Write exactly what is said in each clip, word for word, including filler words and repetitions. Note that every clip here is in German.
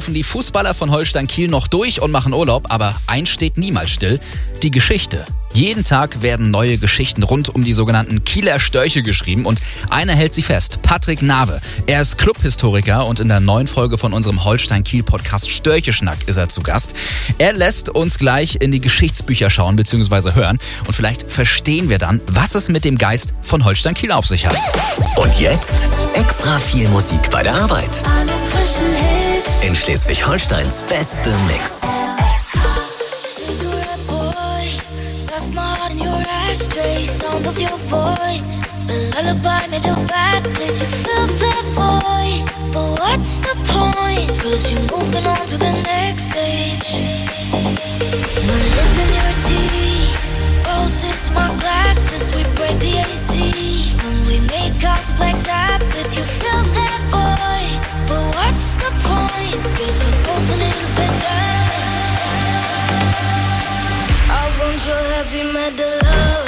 die Fußballer von Holstein Kiel noch durch und machen Urlaub, aber eins steht niemals still: die Geschichte. Jeden Tag werden neue Geschichten rund um die sogenannten Kieler Störche geschrieben und einer hält sie fest: Patrick Nawe. Er ist Clubhistoriker und in der neuen Folge von unserem Holstein-Kiel-Podcast Störcheschnack ist er zu Gast. Er lässt uns gleich in die Geschichtsbücher schauen bzw. hören und vielleicht verstehen wir dann, was es mit dem Geist von Holstein Kiel auf sich hat. Und jetzt extra viel Musik bei der Arbeit. In Schleswig-Holsteins beste Mix. Stray sound of your voice, the lullaby made of badness. You fill that void, but what's the point? Cause you're moving on to the next stage. My lip in your teeth, roses, my glasses. We break the A C when we make out to Black Sabbath. You fill that void, but what's the point? Cause we're both a little bit damaged. I want your heavy metal love.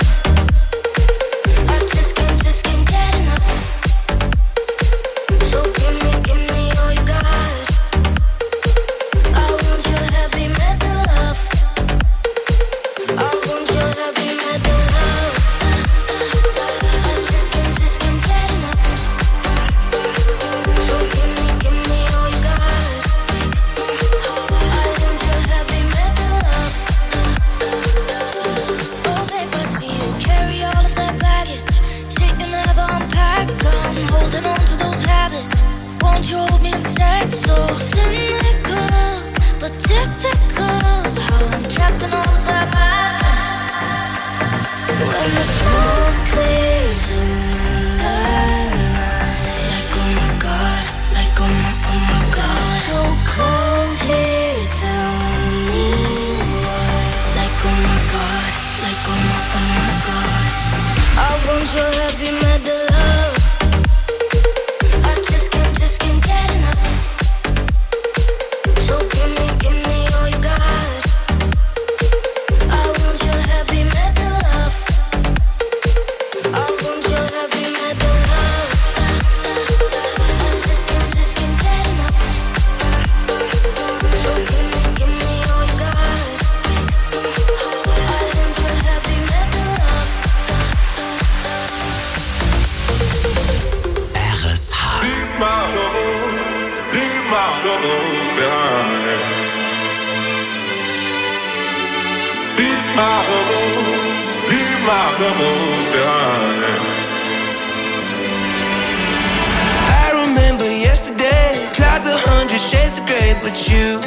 I remember yesterday, clouds a hundred shades of grey, but you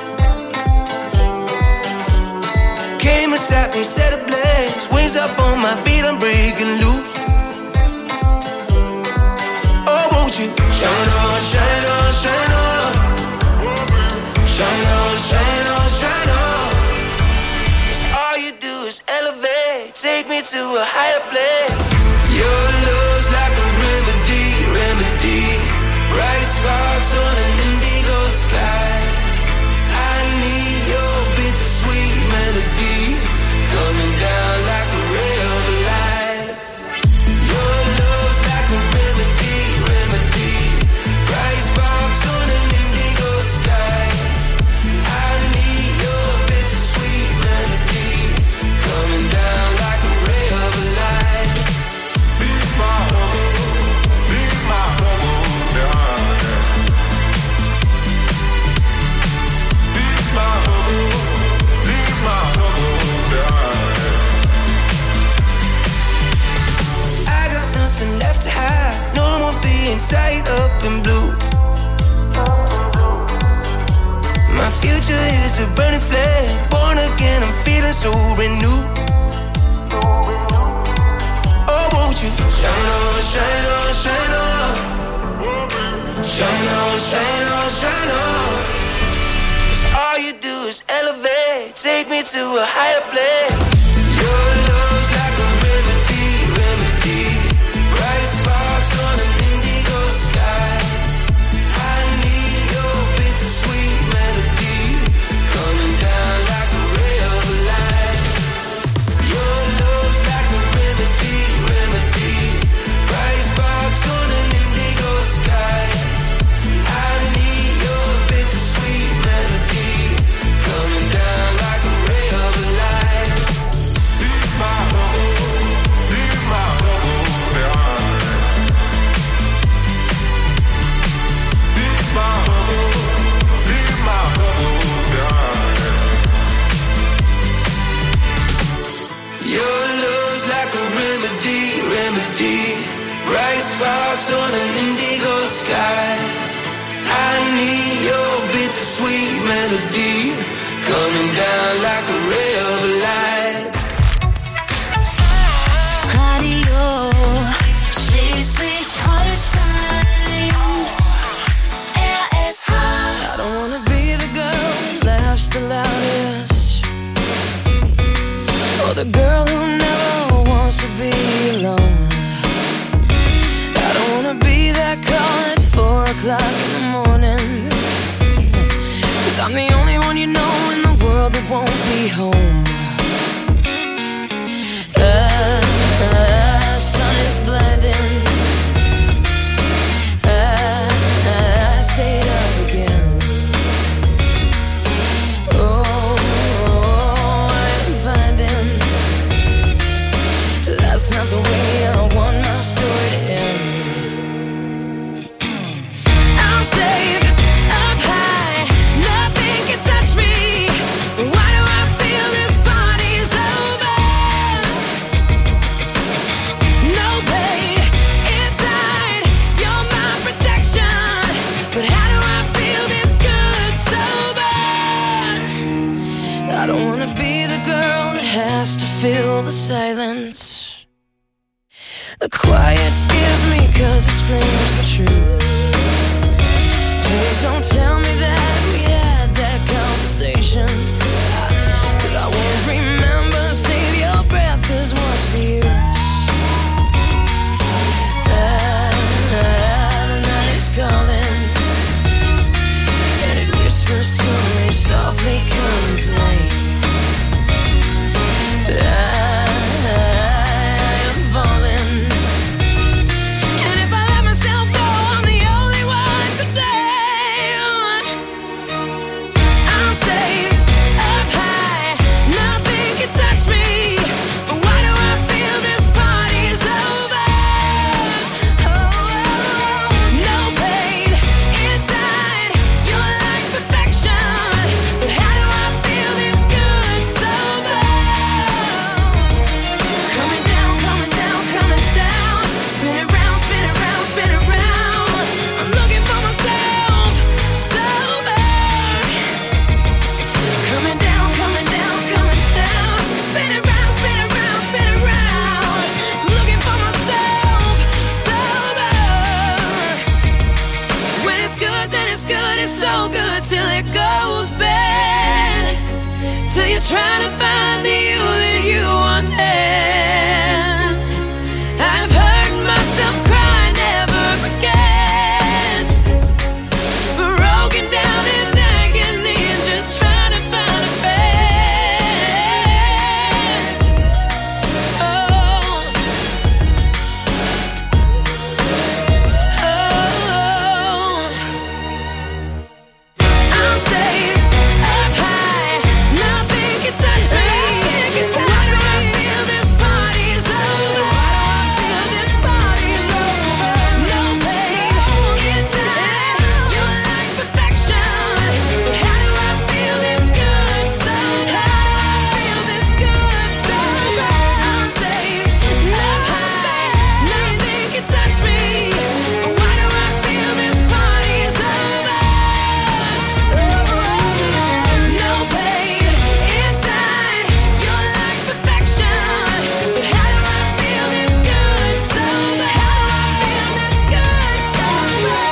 came and sat me, set ablaze, wings up on my feet, I'm breaking loose. Oh, won't you shine on, shine on, shine on, shine on, shine on, shine on. 'Cause all you do is elevate, take me to a higher place. Your love's like a remedy, remedy. Bright sparks on an indigo sky. I need your bittersweet melody coming down like a ray of light. Your love's like a remedy, remedy. Bright sparks on an indigo sky. I need your bittersweet melody coming down like a ray of light. Be my home, be my home, yeah. Be my home, be my home, yeah. I got nothing left to hide, no more being tied up in blue. My future is a burning flame, born again, I'm feeling so renewed. Oh, won't you shine on, shine on, shine on, shine on, shine on, shine on. 'Cause all you do is elevate, take me to a higher place. Your love's like a remedy, remedy. Bright sparks on an indigo sky. I need your bittersweet melody coming down like a ray of light. Your love's like a remedy, remedy. Bright sparks on an indigo sky. I need your bittersweet sparks on an indigo sky. I need your bittersweet melody coming down like a ray of light. Radio Schleswig-Holstein, R S H. I don't wanna be the girl that laughs the loudest, or the girl who never wants to be alone. I don't wanna be that call at four o'clock in the morning, 'cause I'm the only one you know in the world that won't be home. The sun is blinding, I, I stayed up again. Oh, I'm finding that's not the way I want my story to end. I'm safe up high, nothing can touch me. Why do I feel this party's over? No pain inside, you're my protection. But how do I feel this good sober? I don't wanna be the girl that has to fill the silence. The quiet scares me 'cause it screams the truth. Please don't tell me that we had that conversation, 'cause I won't remember. Save your breath, 'cause what's the use? Ah, the night is calling, and it whispers to me softly, come and play. I am falling, and if I let myself go, I'm the only one to blame. I'm safe up high, nothing can touch me. But why do I feel this party's over? Oh, no pain inside, you're like perfection. But how do I feel this good sober? Coming down, coming down, coming down. Spin it round, spin it round, spin it round. I'm looking for myself sober. Coming down, coming down, coming down. Spin it round, spin it round, spin it round. Looking for myself sober. When it's good, then it's good, it's so good till it goes bad. Till you're trying to find the you that you once had. I've heard myself cry never again, broken down in agony and just trying to find a friend. Oh, oh, I'm safe up high, nothing can touch me. Why do I feel this party's over? Feel this party's over. No pain inside, you're like perfection. But how do I feel this good sober? Feel this good sober. I'm safe up high, nothing can touch me. But why do I feel this party's over? No pain inside, you're like perfection. But how do I feel this good sober? How do I feel this good sober?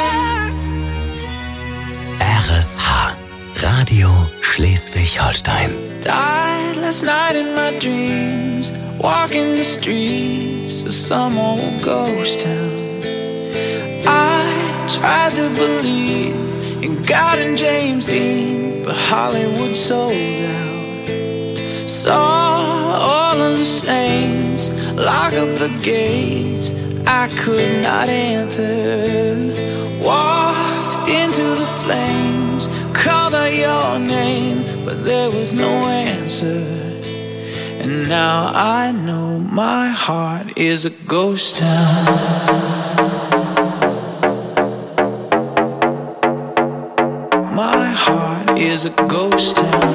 R S H, Radio Schleswig-Holstein. Died last night in my dreams, walking the streets of some old ghost town. I tried to believe in God and James Dean, but Hollywood sold out. Saw all of the saints lock up the gates I could not enter. Walked into the flames, called out your name, but there was no answer. And now I know my heart is a ghost town. My heart is a ghost town.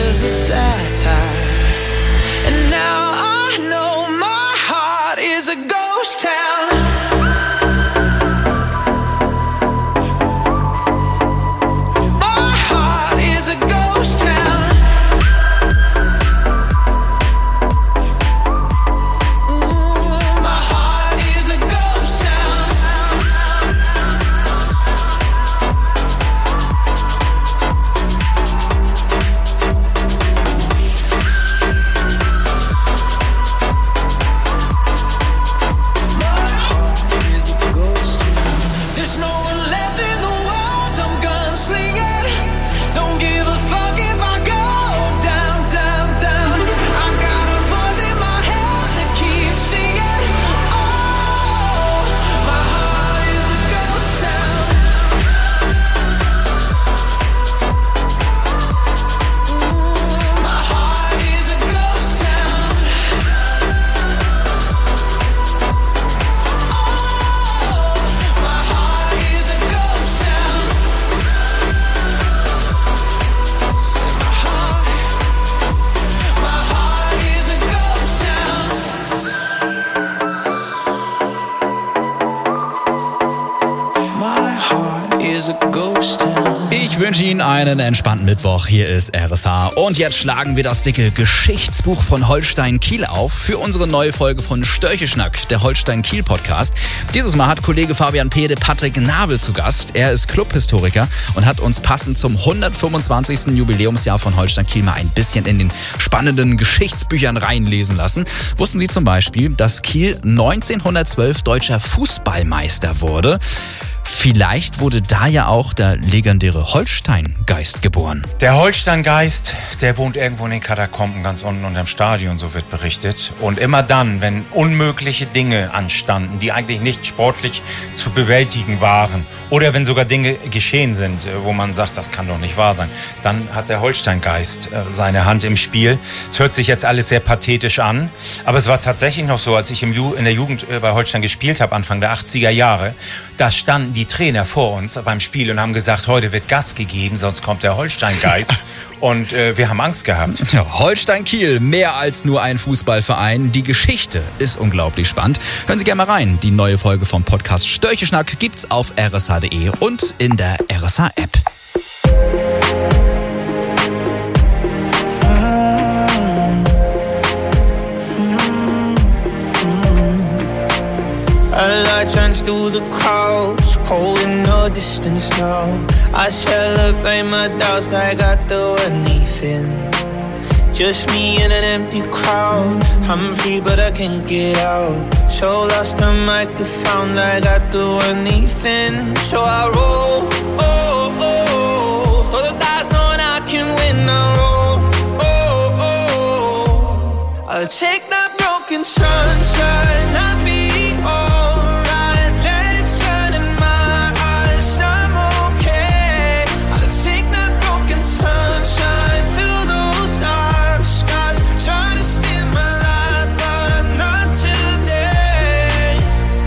is a satire. And now I know my heart is a ghost town. Ich wünsche Ihnen einen entspannten Mittwoch. Hier ist R S H. Und jetzt schlagen wir das dicke Geschichtsbuch von Holstein Kiel auf für unsere neue Folge von Störcheschnack, der Holstein Kiel Podcast. Dieses Mal hat Kollege Fabian Pede Patrick Nabel zu Gast. Er ist Clubhistoriker und hat uns passend zum hundertfünfundzwanzigsten Jubiläumsjahr von Holstein Kiel mal ein bisschen in den spannenden Geschichtsbüchern reinlesen lassen. Wussten Sie zum Beispiel, dass Kiel neunzehnhundertzwölf deutscher Fußballmeister wurde? Vielleicht wurde da ja auch der legendäre Holstein-Geist geboren. Der Holstein-Geist, der wohnt irgendwo in den Katakomben ganz unten unterm Stadion, so wird berichtet. Und immer dann, wenn unmögliche Dinge anstanden, die eigentlich nicht sportlich zu bewältigen waren, oder wenn sogar Dinge geschehen sind, wo man sagt, das kann doch nicht wahr sein, dann hat der Holstein-Geist seine Hand im Spiel. Es hört sich jetzt alles sehr pathetisch an, aber es war tatsächlich noch so, als ich im Ju- in der Jugend bei Holstein gespielt habe, Anfang der achtziger Jahre, da standen die Trainer vor uns beim Spiel und haben gesagt, heute wird Gas gegeben, sonst kommt der Holstein-Geist. Und äh, wir haben Angst gehabt. Ja, Holstein Kiel, mehr als nur ein Fußballverein. Die Geschichte ist unglaublich spannend. Hören Sie gerne mal rein. Die neue Folge vom Podcast Störcheschnack gibt's auf r s h punkt d e und in der R S H-App. A light shines through the clouds, cold in the distance now. I celebrate my doubts like I do anything. Just me in an empty crowd. I'm free but I can't get out. So lost I might get found like I do anything. So I roll, oh, oh, for the dice knowing I can win. I roll, oh, oh, I'll take that broken sunshine, I'll be alright. Let it shine in my eyes, I'm okay. I'll take that broken sunshine through those dark skies. Try to steal my light, but not today.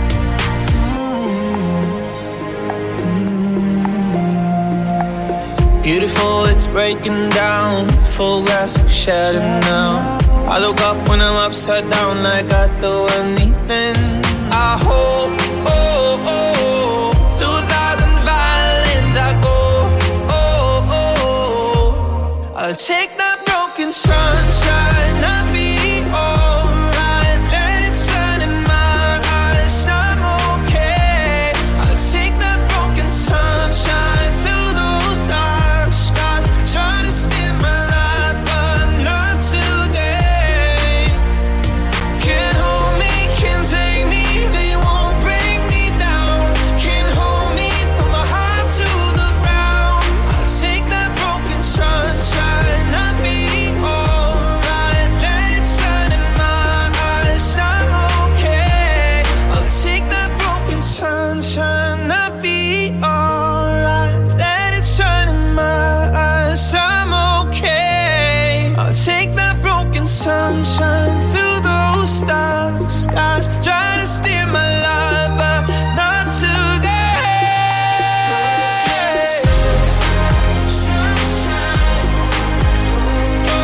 Mm-hmm. Beautiful, it's breaking down. Full glass like shattered now. I look up when I'm upside down like I do anything. I hope, oh, oh, through thousand violins I go, oh, oh, I'll take that broken sunshine, I'll be alright. Let it shine in my eyes, I'm okay. I'll take that broken sunshine through those dark skies. Try to steal my light, but not today. Can't hold me, can't take me, they won't bring me down. Can't hold me from my heart to the ground. I'll take that broken sunshine, I'll be alright. Let it shine in my eyes, I'm okay. I'll take that broken sunshine, I'll be alright. Let it shine in my eyes, I'm okay. I'll take that broken sunshine through those dark skies. Try to steer my life, but not today. Oh,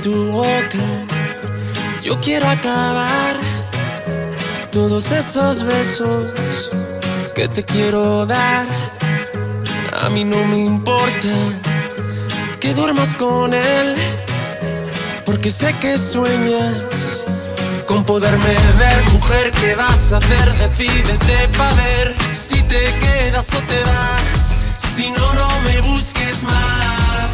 tu boca. Yo quiero acabar todos esos besos que te quiero dar. A mí no me importa que duermas con él, porque sé que sueñas con poderme ver. Mujer, ¿qué vas a hacer? Decídete pa' ver si te quedas o te vas. Si no, no me busques más.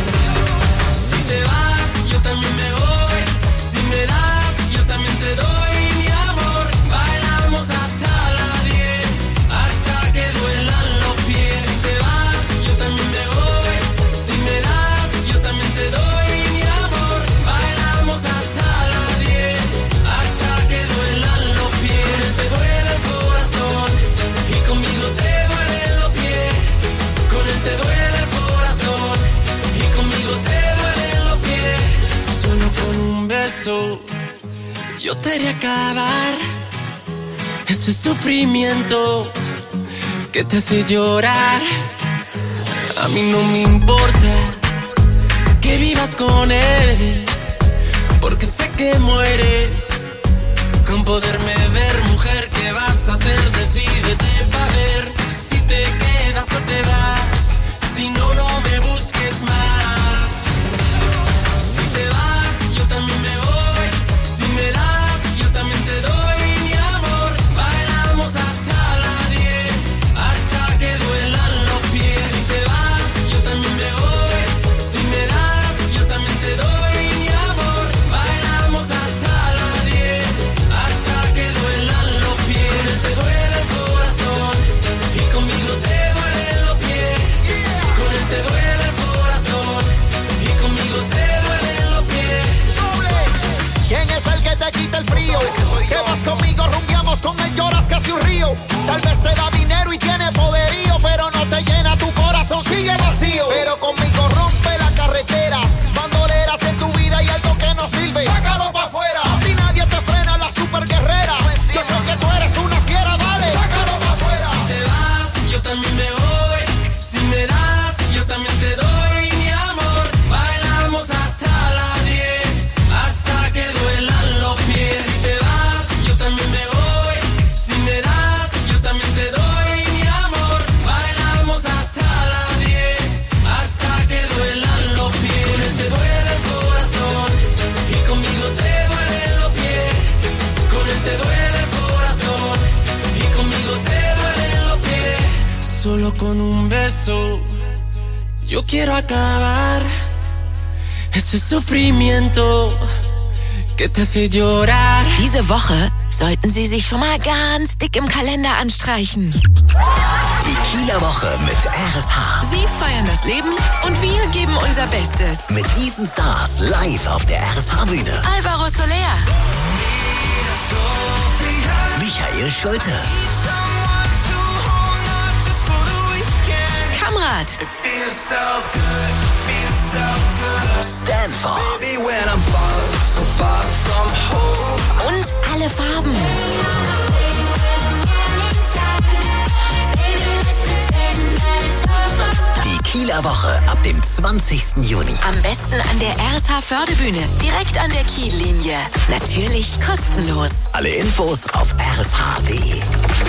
Si te vas, yo también me voy. Si me das, yo también te doy mi amor. Bailamos hasta las diez, hasta que duelan los pies. Si te vas, yo también me voy. Si me das, yo también te doy mi amor. Bailamos hasta las diez, hasta que duelan los pies. Te duele el corazón y conmigo te duelen los pies. Con él te duele el corazón y conmigo te duelen los pies. Solo con un beso yo te haré acabar ese sufrimiento que te hace llorar. A mí no me importa que vivas con él, porque sé que mueres con poderme ver. Mujer, ¿qué vas a hacer? Decídete pa' ver si te quedas o te vas. Si no, no me busques más. Si te vas, yo también me voy. Si me das, yo también te doy mi amor. Bailamos hasta las diez, hasta que duelan los pies. Si te vas, yo también me voy. Si me das, yo también te doy mi amor. Bailamos hasta las diez, hasta que duelan los pies. Te duele el corazón y conmigo te duelen los pies. Con él te duele el corazón y conmigo te duelen los pies. ¿Quién es el que te quita el frío? Que vas conmigo, rumbiamos, con él lloras casi un río. Tal vez te da dinero y tiene poderío, pero no te llena, tu corazón sigue vacío. Pero conmigo rompe la carretera, bandoleras en tu vida y algo que no sirve, sácalo pa' afuera. A ti nadie te frena, la super guerrera. Yo sé que tú eres una fiera, dale, sácalo pa' afuera. Si te vas, yo también me voy. Si me das, yo también te doy mi amor. Bailamos hasta las diez, hasta que duelan los pies. Si te vas, yo también me voy. Si me das, yo también te doy mi amor. Bailamos hasta las diez, hasta que duelan los pies. Te duele el corazón y conmigo te duelen los pies. Con él te duele el corazón y conmigo te duelen los pies. Solo con un beso yo quiero acabar ese sufrimiento que te hace llorar. Diese Woche sollten Sie sich schon mal ganz dick im Kalender anstreichen. Die Kieler Woche mit R S H. Sie feiern das Leben und wir geben unser Bestes. Mit diesen Stars live auf der R S H-Bühne. Alvaro Soler, Michael Schulte, Kamrat, Stanford und alle Farben. Die Kieler Woche ab dem zwanzigsten Juni. Am besten an der R S H-Förderbühne, direkt an der Kiellinie. Natürlich kostenlos. Alle Infos auf r s h punkt d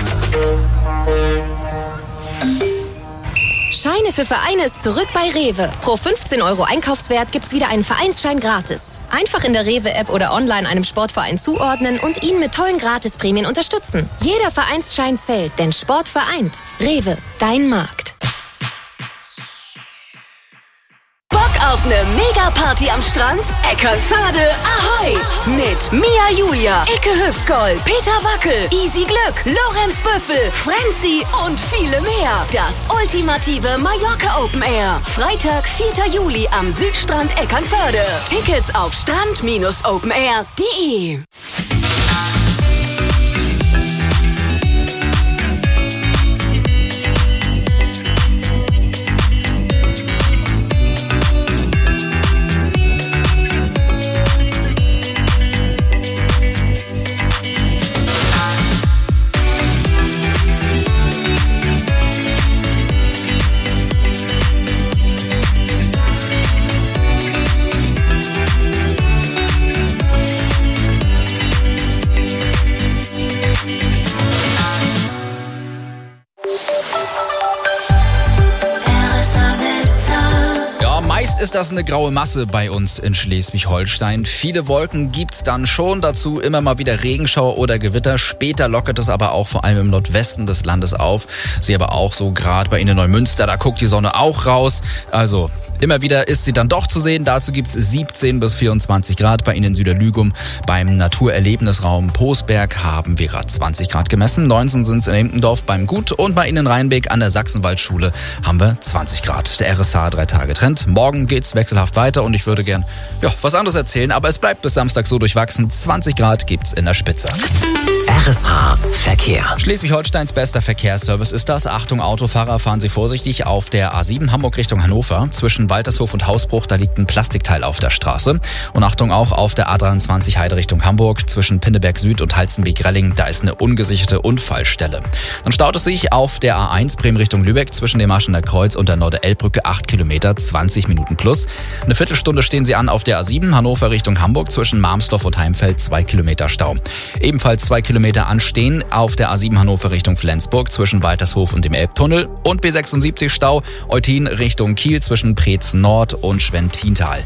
e. Scheine für Vereine ist zurück bei Rewe. Pro fünfzehn Euro Einkaufswert gibt's wieder einen Vereinsschein gratis. Einfach in der Rewe-App oder online einem Sportverein zuordnen und ihn mit tollen Gratisprämien unterstützen. Jeder Vereinsschein zählt, denn Sport vereint. Rewe, dein Markt. Auf eine Mega-Party am Strand? Eckernförde, ahoi! Mit Mia Julia, Icke Hüftgold, Peter Wackel, Easy Glück, Lorenz Büffel, Frenzy und viele mehr. Das ultimative Mallorca Open Air. Freitag, vierter Juli am Südstrand Eckernförde. Tickets auf strand Bindestrich open air punkt de. Meist ist das eine graue Masse bei uns in Schleswig-Holstein. Viele Wolken gibt's dann schon, dazu immer mal wieder Regenschauer oder Gewitter. Später lockert es aber auch vor allem im Nordwesten des Landes auf. Sie aber auch so gerade bei Ihnen in Neumünster, da guckt die Sonne auch raus. Also immer wieder ist sie dann doch zu sehen. Dazu gibt's siebzehn bis vierundzwanzig Grad. Bei Ihnen in Süderlügum beim Naturerlebnisraum Poßberg haben wir gerade zwanzig Grad gemessen. neunzehn sind's in Impendorf beim Gut und bei Ihnen in Rheinbeck an der Sachsenwaldschule haben wir zwanzig Grad. Der R S H drei Tage Trend. Morgen geht's wechselhaft weiter und ich würde gern ja, was anderes erzählen, aber es bleibt bis Samstag so durchwachsen. zwanzig Grad gibt's in der Spitze. R S H Verkehr. Schleswig-Holsteins bester Verkehrsservice ist das. Achtung Autofahrer, fahren Sie vorsichtig auf der A sieben Hamburg Richtung Hannover. Zwischen Waltershof und Hausbruch, da liegt ein Plastikteil auf der Straße. Und Achtung auch auf der A dreiundzwanzig Heide Richtung Hamburg. Zwischen Pinneberg Süd und Halstenweg-Relling, da ist eine ungesicherte Unfallstelle. Dann staut es sich auf der A eins Bremen Richtung Lübeck zwischen dem Marschener Kreuz und der Norde-Elb-Brücke acht Kilometer, zwanzig Minuten plus. Eine Viertelstunde stehen Sie an auf der A sieben Hannover Richtung Hamburg zwischen Marmsdorf und Heimfeld, zwei Kilometer Stau. Ebenfalls zwei Kilometer anstehen auf der A sieben Hannover Richtung Flensburg zwischen Waltershof und dem Elbtunnel und B sechsundsiebzig Stau Eutin Richtung Kiel zwischen Preetz Nord und Schwentintal.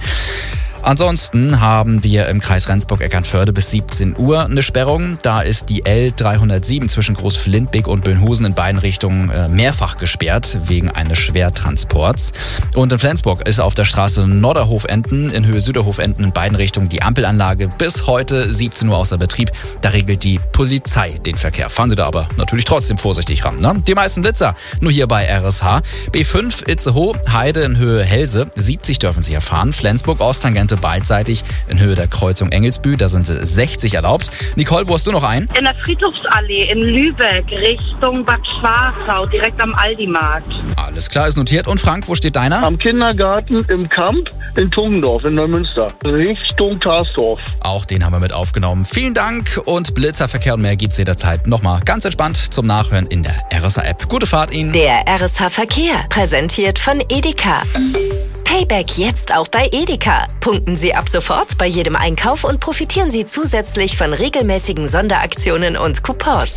Ansonsten haben wir im Kreis Rendsburg-Eckernförde bis siebzehn Uhr eine Sperrung. Da ist die L dreihundertsieben zwischen Groß-Flintbeek und Böhnhusen in beiden Richtungen äh, mehrfach gesperrt wegen eines Schwertransports. Und in Flensburg ist auf der Straße Norderhofenden in Höhe Süderhofenden in beiden Richtungen die Ampelanlage bis heute siebzehn Uhr außer Betrieb. Da regelt die Polizei den Verkehr. Fahren Sie da aber natürlich trotzdem vorsichtig ran. Ne? Die meisten Blitzer nur hier bei R S H. B fünf Itzehoe, Heide in Höhe Helse, siebzig dürfen Sie hier fahren. Flensburg, Osttangente beidseitig in Höhe der Kreuzung Engelsbü, da sind sie sechzig erlaubt. Nicole, wo hast du noch ein? In der Friedhofsallee in Lübeck, Richtung Bad Schwartau, direkt am Aldi-Markt. Alles klar, ist notiert. Und Frank, wo steht deiner? Am Kindergarten im Kamp in Tungendorf in Neumünster, Richtung Tarsdorf. Auch den haben wir mit aufgenommen. Vielen Dank und Blitzerverkehr und mehr gibt's jederzeit nochmal ganz entspannt zum Nachhören in der R S H-App. Gute Fahrt Ihnen. Der R S H Verkehr, präsentiert von Edeka. Payback jetzt auch bei Edeka. Punkten Sie ab sofort bei jedem Einkauf und profitieren Sie zusätzlich von regelmäßigen Sonderaktionen und Coupons.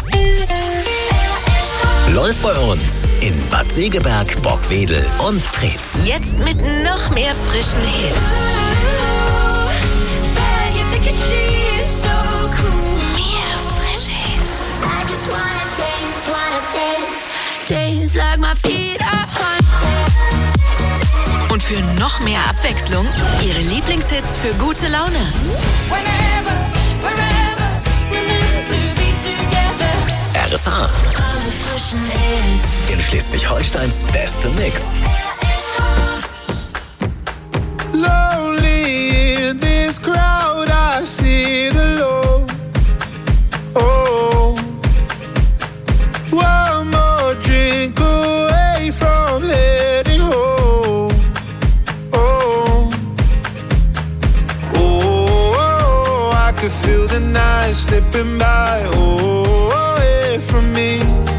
Läuft bei uns in Bad Segeberg, Bockwedel und Preetz. Jetzt mit noch mehr frischen Hits. Mehr frische Hits. Und für noch mehr Abwechslung, Ihre Lieblingshits für gute Laune. R S H. In Schleswig-Holsteins beste Mix. Lonely in this crowd, I sit alone. Oh, one more drink away from heading home. Oh, oh, I could feel the night slipping by. Oh, away from me.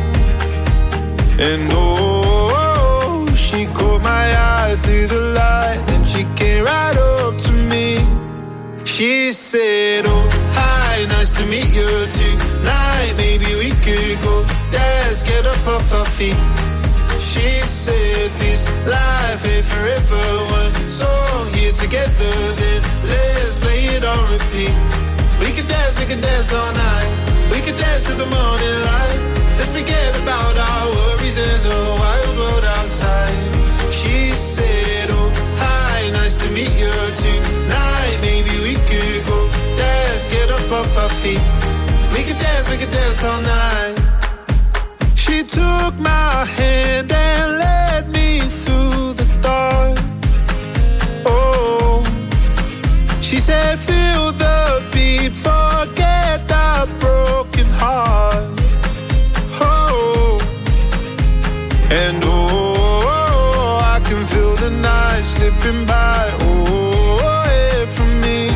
And oh, she caught my eye through the light, and she came right up to me. She said, oh, hi, nice to meet you tonight. Maybe we could go dance, get up off our feet. She said, this life ain't forever. One song here together, then let's play it on repeat. We could dance, we could dance all night. We could dance to the morning light. Let's forget about our worries in the wild world outside. She said, oh, hi, nice to meet you tonight. Maybe we could go dance, get up off our feet. We could dance, we could dance all night. She took my hand and led me through the dark. Oh, she said, feel the beat, forget the broken heart. Oh, and oh, I can feel the night slipping by. Oh, away from me.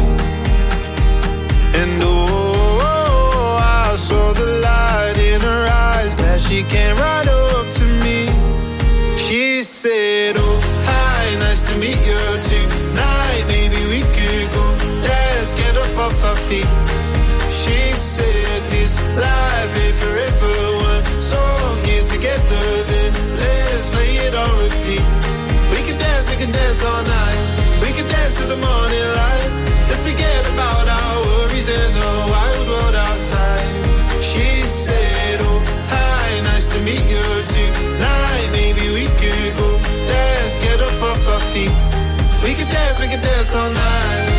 And oh, I saw the light in her eyes. Glad she came right up to me. She said, oh, hi, nice to meet you tonight. Maybe we could go dance, get up off our feet. She said, this life ain't forever. One song here together, then let's play it on repeat. We can dance, we can dance all night. We could dance to the morning light. Let's forget about our worries and the wild world outside. She said, oh, hi, nice to meet you tonight. Maybe we could go dance, get up off our feet. We could dance, we could dance all night.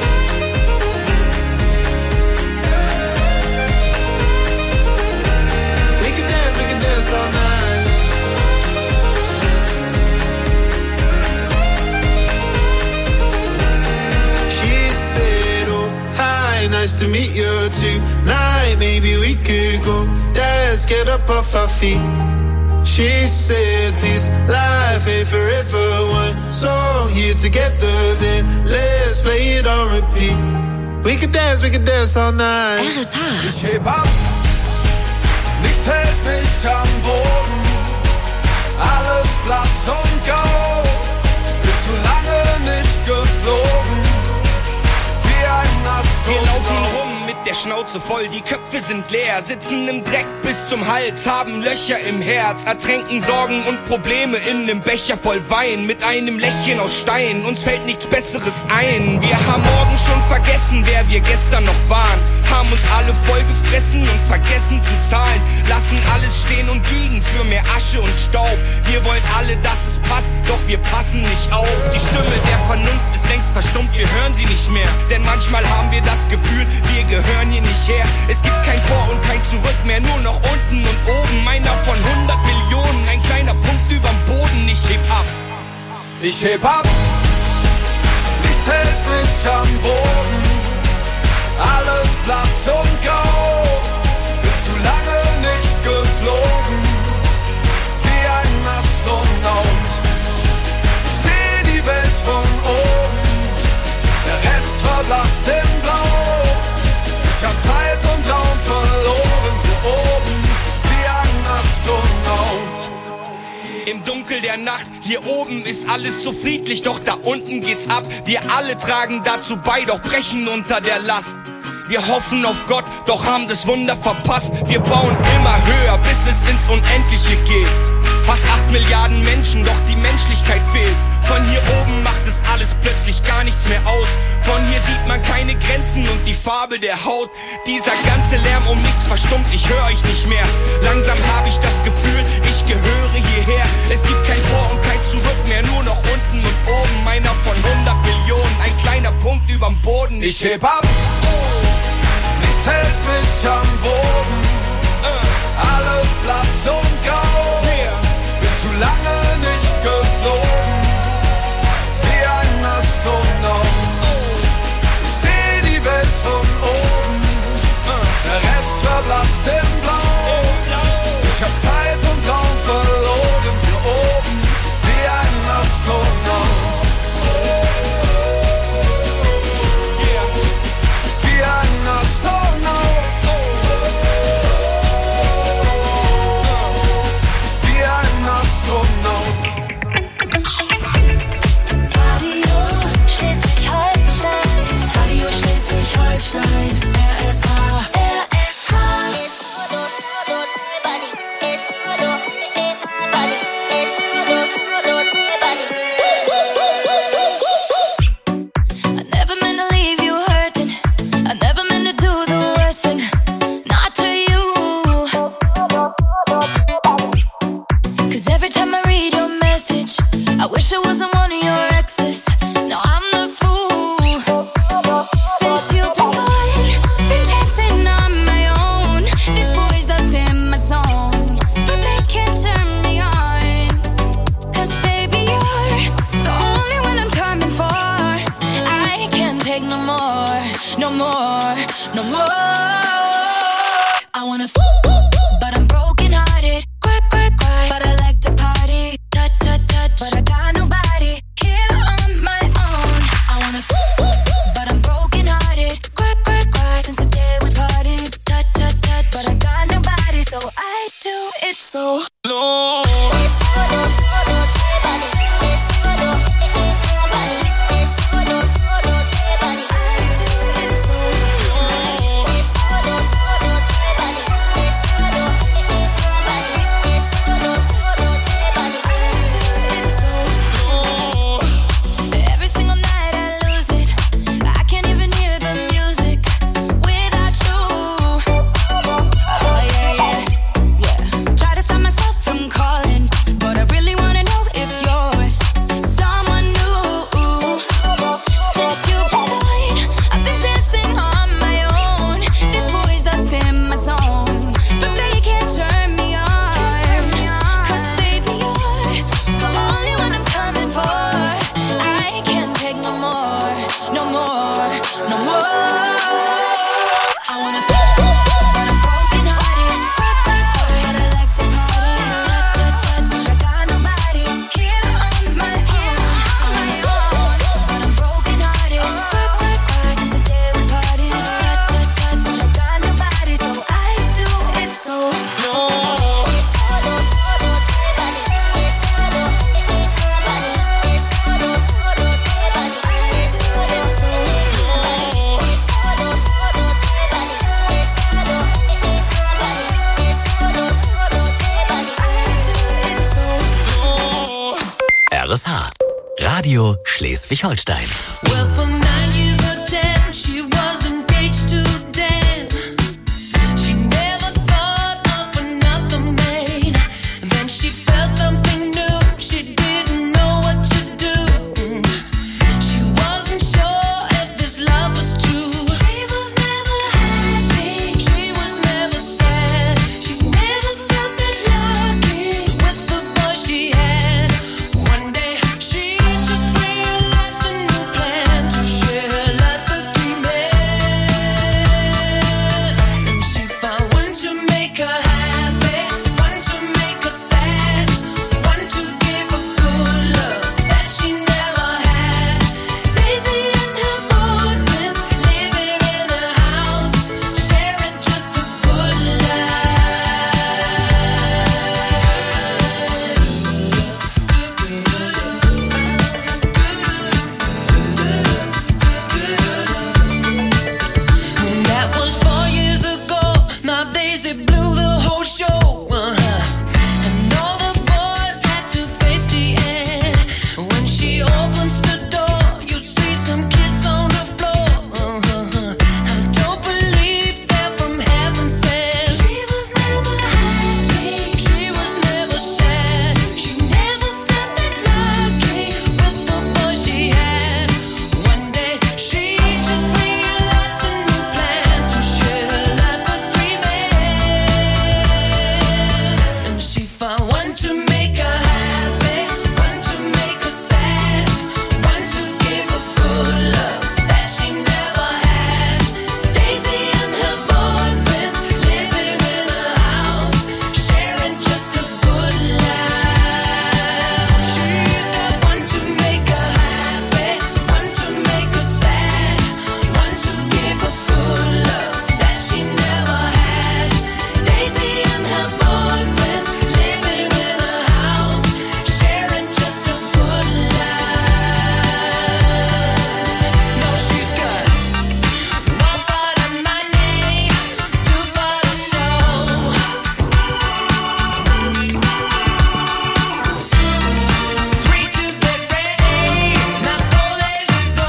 We could dance, we could dance all night. She said, oh, hi, nice to meet you tonight. Maybe we could go dance, get up off our feet. She said this life ain't forever. One song here together, then let's play it on repeat. We could dance, we could dance all night. R S H. Ich heb ab, nichts hält mich am Boden. Alles blass und grau, bin zu lange nicht geflogen. Wie ein Astronaut. Wir laufen rum mit der Schnauze voll, die Köpfe sind leer, sitzen im Dreck bis zum Hals, haben Löcher im Herz, ertränken Sorgen und Probleme in nem Becher voll Wein, mit einem Lächeln aus Stein, uns fällt nichts Besseres ein. Wir haben morgen schon vergessen, wer wir gestern noch waren, haben uns alle voll gefressen und vergessen zu zahlen, lassen alles stehen und liegen für mehr Asche und Staub. Wir wollen alle, dass es passt, doch wir passen nicht auf. Die Stimme der Vernunft ist längst verstummt, wir hören sie nicht mehr, denn manchmal haben wir das Gefühl, wir gehören hier nicht her. Es gibt kein Vor und kein Zurück mehr, nur noch unten und oben. Einer von hundert Millionen, ein kleiner Punkt überm Boden. Ich heb ab. Ich heb ab, nichts hält mich am Boden. Alles blass und grau, bin zu lange nicht geflogen. Wie ein Astronaut, ich seh die Welt von oben. Der Rest verblasst in Blau. Ich hab Zeit und Raum verloren. Hier oben, wie ein Astronaut. Im Dunkel der Nacht, hier oben ist alles so friedlich, doch da unten geht's ab. Wir alle tragen dazu bei, doch brechen unter der Last. Wir hoffen auf Gott, doch haben das Wunder verpasst. Wir bauen immer höher, bis es ins Unendliche geht. Fast acht Milliarden Menschen, doch die Menschlichkeit fehlt. Von hier oben macht es alles plötzlich gar nichts mehr aus. Von hier sieht man keine Grenzen und die Farbe der Haut. Dieser ganze Lärm um nichts verstummt, ich höre euch nicht mehr. Langsam habe ich das Gefühl, ich gehöre hierher. Es gibt kein Vor und kein Zurück mehr, nur noch unten und oben. Einer von hundert Millionen, ein kleiner Punkt überm Boden. Ich heb ab, nichts hält mich am Boden. Alles blass und grau, bin zu lange nicht geflogen. Wie ein Astronaut, ich seh die Welt von oben. Der Rest verblasst in Blau. Ich hab Zeit und Raum verloren. Hier oben, wie ein Astronaut. Wie ein Astronaut. Wie ein Astronaut. Radio Schleswig-Holstein. Radio Schleswig-Holstein. R S H. R S H. I never meant to leave you hurting. I never meant to do the worst thing. Not to you. 'Cause every time I read your message, I wish I wasn't one of your exes. No, I'm the fool. Since you've been gone, been dancing on my own. These boys up in my zone, but they can't turn me on. 'Cause baby, you're the only one I'm coming for. I can't take no more, no more, no more. I wanna f- but I'm broken hearted. Cry, cry, cry. But I like to party. Touch, touch, touch. But I got nobody here on my own. I wanna f- but I'm broken hearted. Cry, cry, cry. Since the day we parted. Touch, touch, touch. But I got nobody, so I do it so low. I do it so low. R S H. Radio Schleswig-Holstein. Well, for nine years or ten, she was engaged to Dan. She never thought of another man. And then she felt something new. She didn't know what to do. She wasn't sure if this love was true. She was never happy. She was never sad. She never felt that lucky with the boy she had. One day she just realized a new plan to share life with three men. And she found one to make her happy, one to make her sad, one to give her good love that she never had. Daisy and her boyfriend living in a house, sharing just a good And that was four years ago. Now Daisy blew the whole show. Uh-huh. And all the boys had to face the end. When she opens the door, you see some kids on the floor. Uh-huh. I don't believe they're from heaven sent. She was never happy. She was never sad. She never felt that lucky with the boy she had. One day she just realized a new plan to share life with three men. And she found one to make her happy, one to make her sad, one to give her good love that she never had. Daisy and her boyfriend living in a house, sharing just a good life. She's got one to make her happy, one to make her sad, one to give her good love that she never had. Daisy and her boyfriend living in a house, sharing just a good life. No, she's got one for the money, two for the show, three to get ready. Now go, Daisy, go.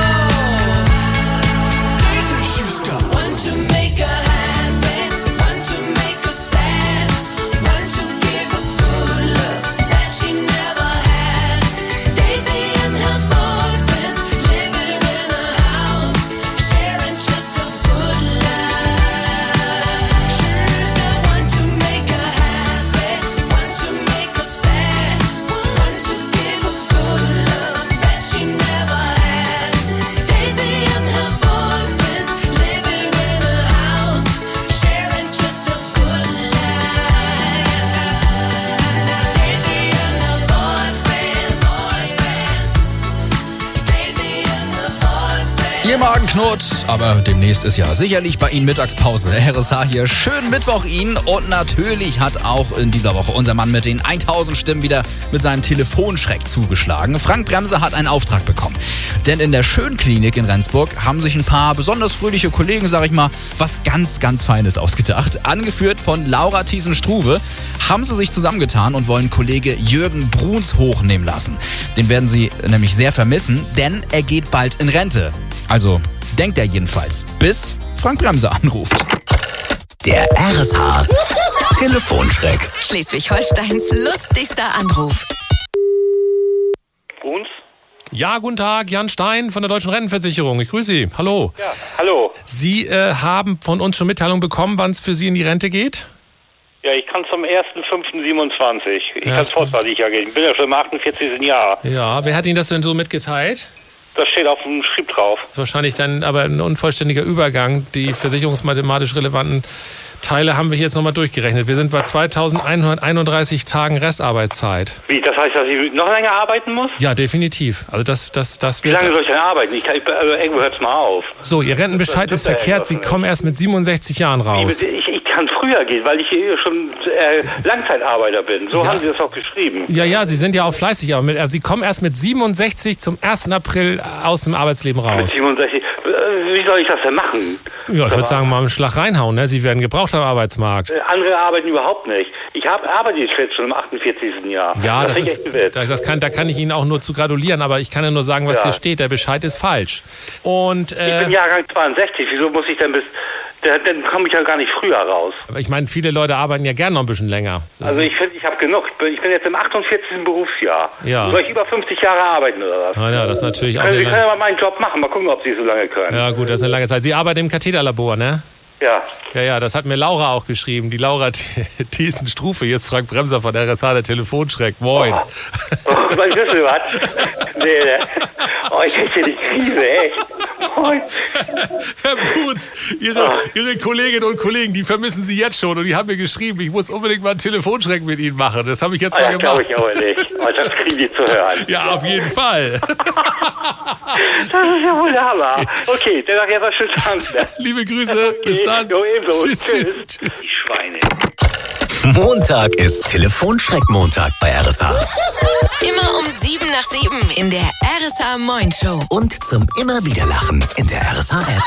Daisy, she's got one to make her happy, one to make her sad, one to give her good love that she never had. Daisy and her boyfriend living in a house, sharing just a good life. She's got one to make her happy, one to make her sad, one to give her good love that she never had. Daisy and her boyfriend living in a house, sharing just a good life. Daisy and her boyfriend, Daisy and her boyfriend. Ihr Magen knurrt, aber demnächst ist ja sicherlich bei Ihnen Mittagspause. R S H hier, schönen Mittwoch Ihnen und natürlich hat auch in dieser Woche unser Mann mit den tausend Stimmen wieder mit seinem Telefonschreck zugeschlagen. Frank Bremse hat einen Auftrag bekommen, denn in der Schönklinik in Rendsburg haben sich ein paar besonders fröhliche Kollegen, sag ich mal, was ganz, ganz Feines ausgedacht. Angeführt von Laura Thiessen-Struve haben sie sich zusammengetan und wollen Kollege Jürgen Bruns hochnehmen lassen. Den werden sie nämlich sehr vermissen, denn er geht bald in Rente. Also denkt er jedenfalls, bis Frank Bremse anruft. Der R S H Telefonschreck. Schleswig-Holsteins lustigster Anruf. Bruns? Ja, guten Tag, Jan Stein von der Deutschen Rentenversicherung. Ich grüße Sie. Hallo. Ja, hallo. Sie äh, haben von uns schon Mitteilung bekommen, wann es für Sie in die Rente geht? Ja, ich kann zum ersten fünften siebenundzwanzig. Ich kann vorzeitig gehen. Ich bin ja schon im achtundvierzigsten Jahr. Ja, wer hat Ihnen das denn so mitgeteilt? Das steht auf dem Schrieb drauf. Das ist wahrscheinlich dann aber ein unvollständiger Übergang. Die versicherungsmathematisch relevanten Teile haben wir hier jetzt nochmal durchgerechnet. Wir sind bei zweitausendeinhunderteinunddreißig Tagen Restarbeitszeit. Wie, das heißt, dass ich noch länger arbeiten muss? Ja, definitiv. Also das, das, das Wie wird. lange soll ich denn arbeiten? Ich kann, ich, also irgendwo hört's mal auf. So, Ihr Rentenbescheid ist verkehrt. Sie kommen erst mit siebenundsechzig Jahren raus. Ich, ich kann früher gehen, weil ich hier schon äh, Langzeitarbeiter bin. So Ja. haben Sie das auch geschrieben. Ja, ja, Sie sind ja auch fleißig, aber mit, also Sie kommen erst mit siebenundsechzig zum ersten April aus dem Arbeitsleben Mit raus. siebenundsechzig. Äh, Wie soll ich das denn machen? Ja, ich würde sagen, mal einen Schlag reinhauen. Ne? Sie werden gebraucht am Arbeitsmarkt. Äh, Andere arbeiten überhaupt nicht. Ich Ich hab, arbeite jetzt schon im achtundvierzigsten Jahr. Ja, das, das ist, das, das kann, da kann ich Ihnen auch nur zu gratulieren, aber ich kann ja nur sagen, was Ja. hier steht. Der Bescheid ist falsch. Und, äh, Ich bin Jahrgang zweiundsechzig, wieso muss ich denn bis... Da, dann komme ich ja gar nicht früher raus. ich meine, viele Leute arbeiten ja gern noch ein bisschen länger. Das Also ich finde, ich habe genug. Ich bin, ich bin jetzt im achtundvierzigsten Berufsjahr. Ja. Soll ich über fünfzig Jahre arbeiten oder was? Ah, ja, das ist natürlich auch Können, eine Sie können lange, aber meinen Job machen. Mal gucken, ob Sie so lange können. ja gut, das ist eine lange Zeit. Sie arbeiten im Katheterlabor, ne? Ja. Ja, ja, das hat mir Laura auch geschrieben. Die Laura Thiessen-Strufe, hier ist Frank Bremser von R S H, der Telefonschreck. Moin. Oh, was ist denn was? Nee, ne? Oh, ich hätte die Krise, echt. Oh. Herr Brutz, Ihre, Ihre Kolleginnen und Kollegen, die vermissen Sie jetzt schon und die haben mir geschrieben, ich muss unbedingt mal einen Telefonschreck mit Ihnen machen. Das habe ich jetzt Oh, mal ja, gemacht. glaube ich aber nicht. Oh, das kriegen die zu hören. Ja, auf jeden Fall. Das ist ja wohl der Hammer. Okay, dann sag ich einfach schönen Dank. Ne? Liebe Grüße, okay. bis dann. Jo, ebenso. Tschüss, tschüss, tschüss. Die Schweine. Montag ist Telefonschreck-Montag bei R S H. Immer um sieben nach sieben in der R S H Moin Show. Und zum immer wieder Lachen in der R S H-App.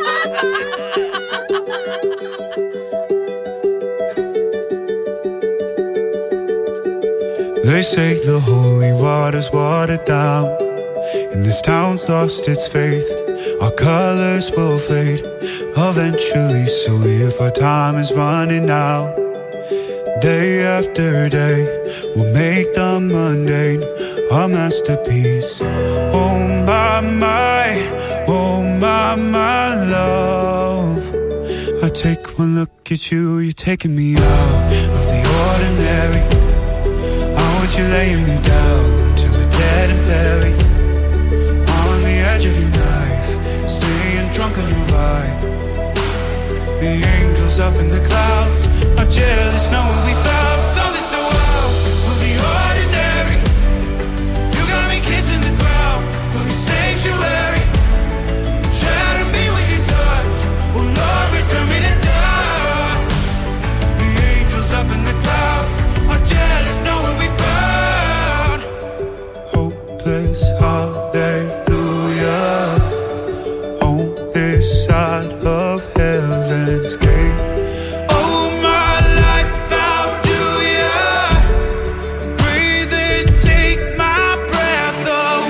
They say the holy water's watered down, and this town's lost its faith. Our colors will fade eventually, so if our time is running out, day after day, we'll make the mundane our masterpiece. Oh my, my, oh my, my love. I take one look at you, you're taking me out of the ordinary. I want you laying me down till we're dead and buried. On the edge of your knife, staying drunk on your vibe. The angels up in the clouds are jealous knowing we found something so out of the ordinary. You got me kissing the ground of your sanctuary. Shatter me with your touch, oh Lord, return me to dust. The angels up in the clouds are jealous knowing we found hopeless hallelujah on this side of heaven's gate. Oh my life, how do ya breathe and take my breath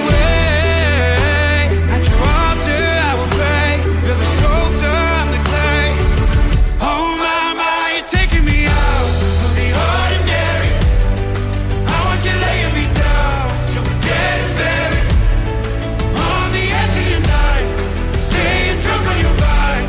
away? At your altar I will pray. You're the sculptor, I'm the clay. Oh my, my, you're taking me out of the ordinary. I want you laying me down till we're dead and buried. On the edge of your knife, staying drunk on your vine.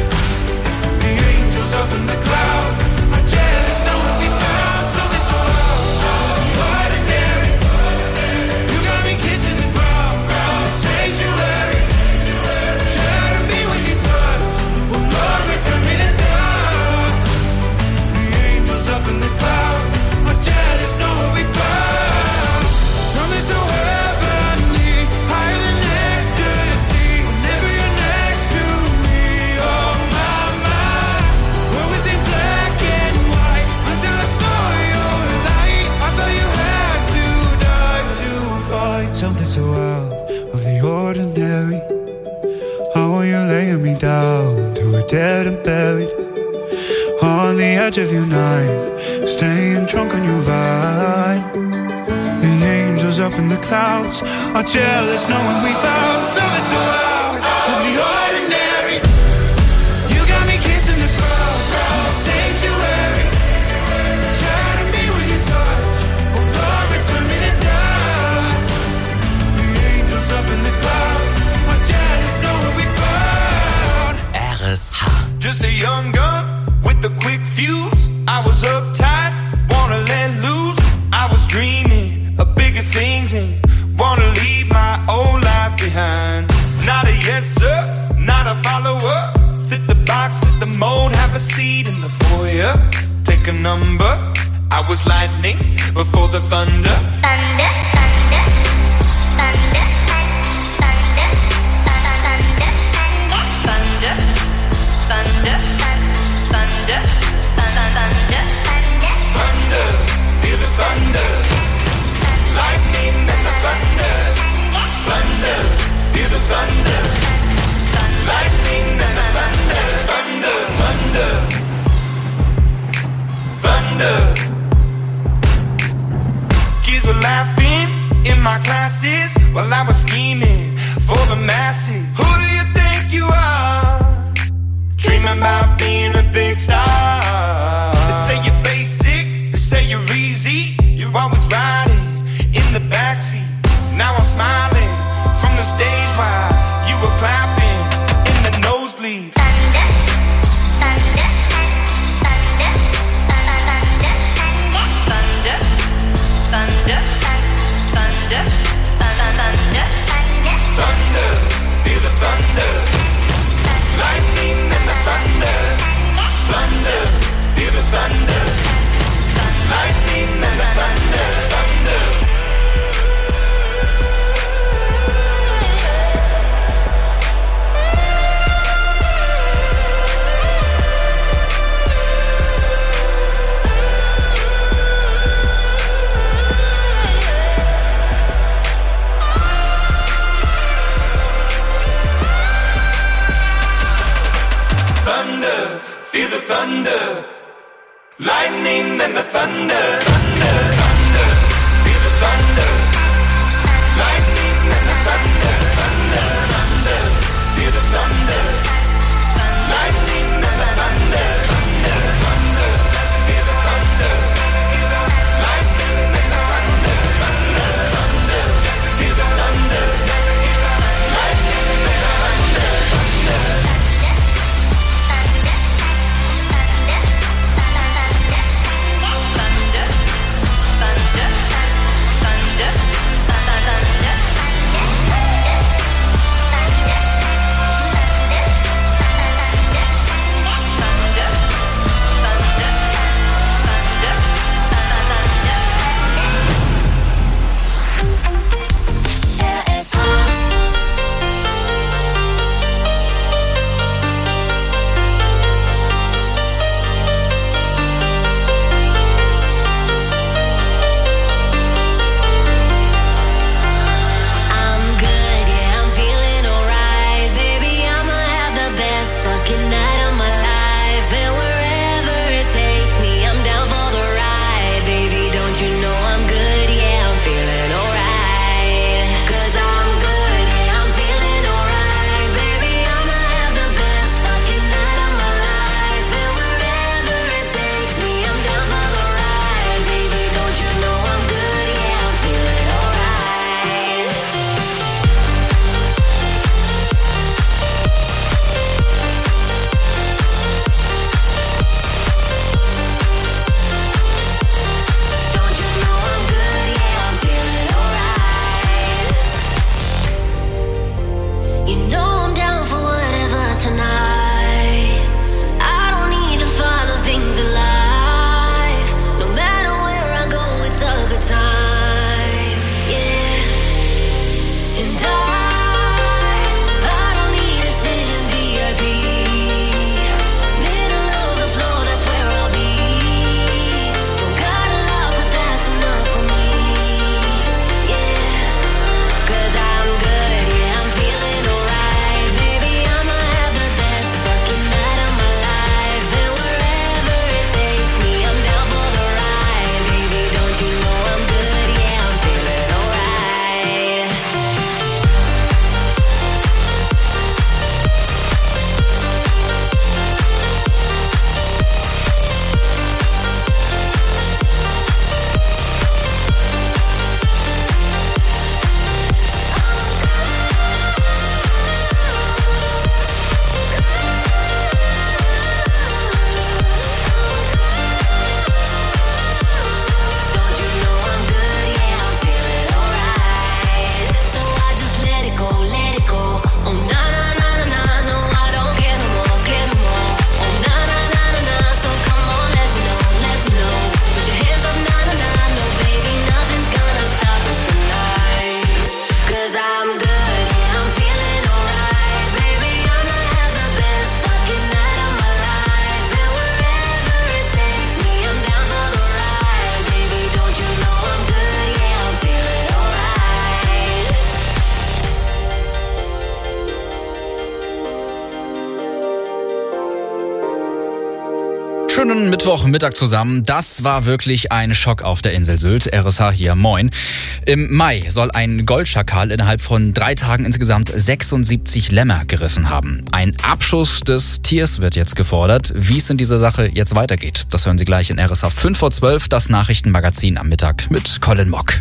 The angels up in the clouds are jealous knowing we found something so out of the ordinary. You got me kissing the ground in the sanctuary. Shatter me with your touch, oh Lord, return me to dust. The angels up in the clouds are jealous knowing we found something so heavenly, higher than ecstasy. Whenever you're next to me, oh my, my. Where was it black and white until I saw your light? I thought you had to die to fight something so out of the ordinary. How are you laying me down till we're dead and buried? On the edge of your knife, staying drunk on your vine. The angels up in the clouds are jealous knowing we found something so out of the ordinary. You got me kissing the ground in the sanctuary. Shatter me with your touch, oh Lord, return me to dust. The angels up in the clouds are jealous knowing we found R S H. just a young gun with a quick fuse. I was uptight, wanna let loose. I was dreaming of bigger things and wanna leave my old life behind. Not a yes sir, not a follower. Fit the box, fit the mold, have a seat in the foyer. Take a number. I was lightning before the thunder. Thunder, thunder, thunder, thunder, thunder, thunder, thunder, thunder, thunder, Thunder, feel the thunder. Lightning and the thunder. Thunder, feel the thunder. Lightning and the thunder. Thunder, thunder. Thunder, in my classes while I was scheming for the masses. Who do you think you are? Dreaming about being a big star. They say you're basic, they say you're easy. You're always riding in the backseat. Now I'm smiling from the stage while you were clapping in the nosebleeds. Thunder, thunder, thunder, thunder, feel the thunder, lightning and the thunder, thunder, feel the thunder, lightning and the thunder, thunder. Feel the thunder, lightning and the thunder, thunder, thunder. Feel the thunder, lightning and the thunder, thunder, thunder. Feel the thunder, lightning and the thunder, thunder, thunder. Feel the thunder, lightning and the thunder, thunder, thunder. Feel the thunder, lightning and the thunder, thunder. thunder, Schönen Mittwochmittag zusammen. Das war wirklich ein Schock auf der Insel Sylt. R S H hier, moin. Im Mai soll ein Goldschakal innerhalb von drei Tagen insgesamt sechsundsiebzig Lämmer gerissen haben. Ein Abschuss des Tiers wird jetzt gefordert. Wie es in dieser Sache jetzt weitergeht, das hören Sie gleich in R S H fünf vor zwölf, das Nachrichtenmagazin am Mittag mit Colin Mock.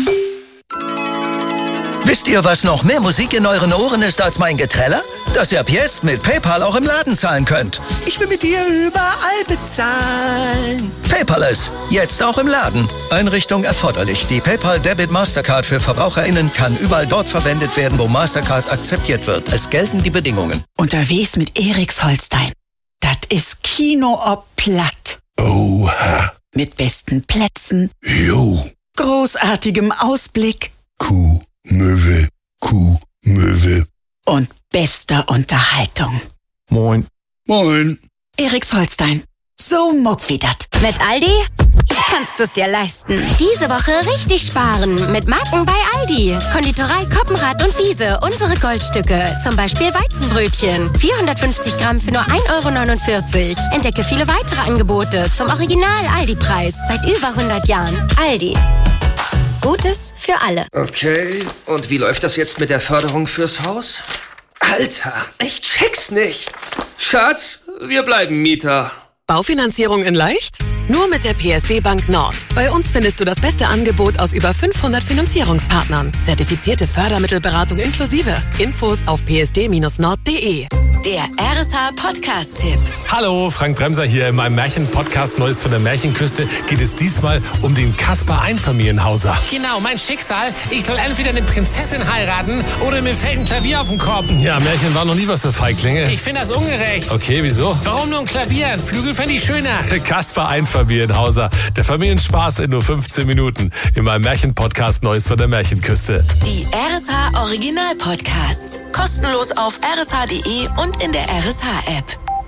Wisst ihr, was noch mehr Musik in euren Ohren ist als mein Geträller? Dass ihr ab jetzt mit PayPal auch im Laden zahlen könnt. Ich will mit dir überall bezahlen. Paperless, jetzt auch im Laden. Einrichtung erforderlich. Die PayPal Debit Mastercard für VerbraucherInnen kann überall dort verwendet werden, wo Mastercard akzeptiert wird. Es gelten die Bedingungen. Unterwegs mit Eriksholstein. Das ist Kino ob platt. Oha. Mit besten Plätzen. Jo. Großartigem Ausblick. Kuh, Möwe, Kuh, Möwe. Und bester Unterhaltung. Moin. Moin. Eriksholstein. So muck wie dat. Mit Aldi kannst du es dir leisten. Diese Woche richtig sparen mit Marken bei Aldi. Konditorei Koppenrad und Wiese, unsere Goldstücke. Zum Beispiel Weizenbrötchen. vierhundertfünfzig Gramm für nur ein Euro neunundvierzig. Entdecke viele weitere Angebote zum Original-Aldi-Preis seit über hundert Jahren. Aldi. Gutes für alle. Okay, und wie läuft das jetzt mit der Förderung fürs Haus? Alter, ich check's nicht. Schatz, wir bleiben Mieter. Baufinanzierung in leicht? Nur mit der P S D Bank Nord. Bei uns findest du das beste Angebot aus über fünfhundert Finanzierungspartnern. Zertifizierte Fördermittelberatung inklusive. Infos auf p s d Bindestrich nord punkt d e. Der R S H Podcast-Tipp. Hallo, Frank Bremser hier. In meinem Märchen-Podcast Neues von der Märchenküste geht es diesmal um den Kaspar Einfamilienhauser. Genau, mein Schicksal. Ich soll entweder eine Prinzessin heiraten oder mir fällt ein Klavier auf den Kopf. Ja, Märchen war noch nie was für Feiglinge. Ich finde das ungerecht. Okay, wieso? Warum nur ein Klavier? Ein Flügel fände ich schöner. Kaspar Einfamilienhauser. Der Familienspaß in nur fünfzehn Minuten. In meinem Märchen-Podcast Neues von der Märchenküste. Die R S H Original-Podcasts. Kostenlos auf r s h punkt d e und in der R S H-App.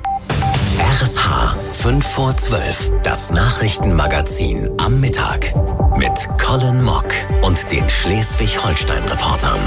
R S H fünf vor zwölf, das Nachrichtenmagazin am Mittag. Mit Colin Mock und den Schleswig-Holstein-Reportern.